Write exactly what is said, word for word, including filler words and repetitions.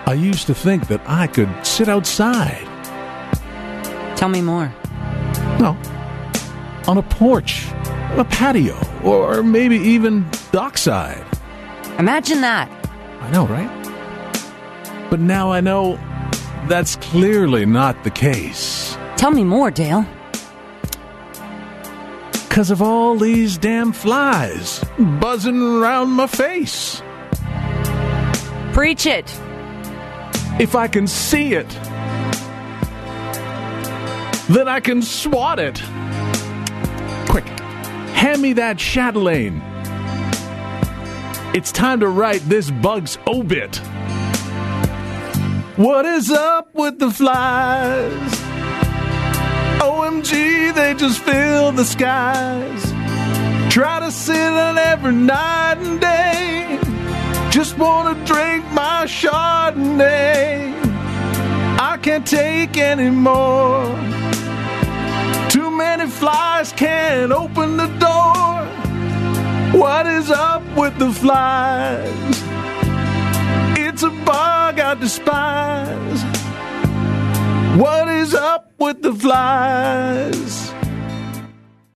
I used to think that I could sit outside. Tell me more. No. On a porch, a patio, or maybe even dockside. Imagine that. I know, right? But now I know that's clearly not the case. Tell me more, Dale. Because of all these damn flies buzzing around my face. Preach it. If I can see it, then I can swat it. Quick, hand me that chatelaine. It's time to write this bug's obit. What is up with the flies? O M G, they just fill the skies. Try to sit on every night and day. Just want to drink my Chardonnay. I can't take any more. Too many flies can't open the door. What is up with the flies? It's a bug I despise. What is up with the flies?